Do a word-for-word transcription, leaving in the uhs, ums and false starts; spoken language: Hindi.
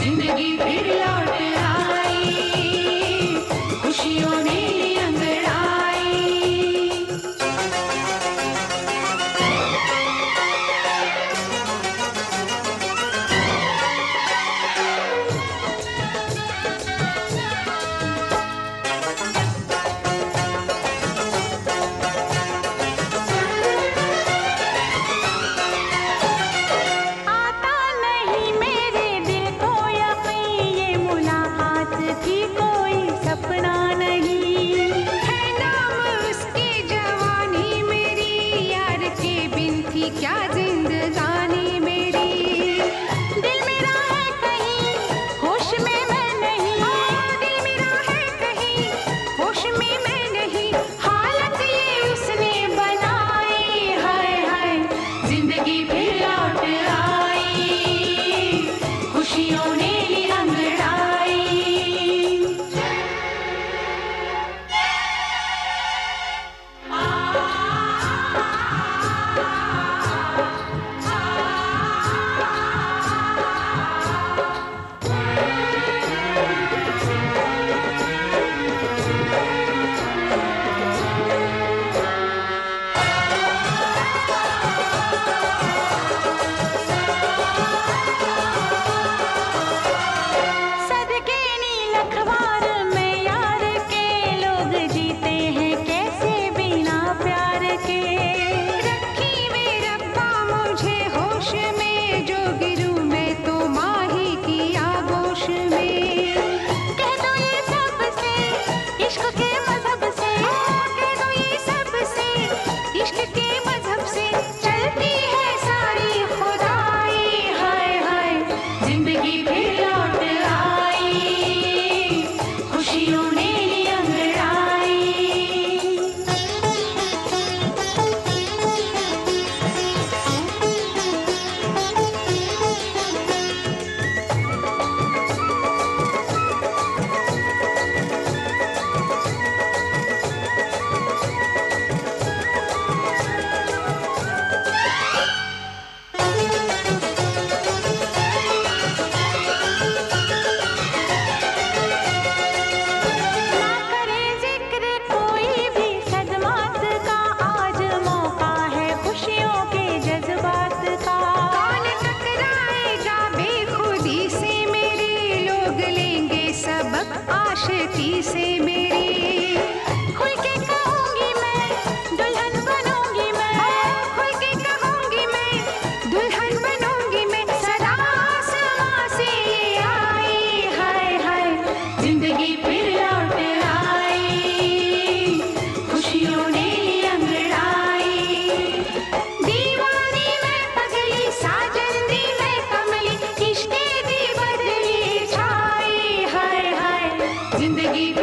जिंदगी फिर लौट आई, खुशियों ने अंगड़ाई। आता नहीं मेरे दिल को यकीन, ये मुलाकात थी कोई सपना नहीं। है नाम उसकी जवानी मेरी, यार के बिन थी क्या जिंदगानी मेरी। दिल मेरा है कहीं होश में मैं नहीं, दिल मेरा है कहीं होश में मैं नहीं, हालत ये उसने बनाई। हाय हाय जिंदगी फिर लौट आई, खुशियों ने अंगड़ाई। सदके नील अखबार में यार के, लोग जीते हैं कैसे बिना प्यार के। रखी वे रब्बा मुझे होश में, जो गिरूं मैं तो माही की आगोश में। कह दो ये सब से इश्क के मजहब से, कह दो ये सब से इश्क के मजहब से, चलती है सारी खुदाई। हाय हाय जिंदगी फिर लौट आई, खुशियों ने अंगड़ाई। ना करे जिक्र कोई भी सदमात का, आज मौका है खुशियों के जज्बात का। कौन टकराएगा बेखुदी से मेरे, लोग लेंगे सबक आशिकी से मेरी। खुल के कहूंगी मैं दुल्हन बनूंगी मैं, खुल के कहूंगी मैं दुल्हन बनूंगी मैं, सदा आसमां से ये आई। हाय हाय जिंदगी फिर लौट आई, खुशियों ने अंगड़ाई। दीवानी मैं पगली, साजन दी मैं कमली, इश्क़े दी बदली छाई। हाय हाय जिंदगी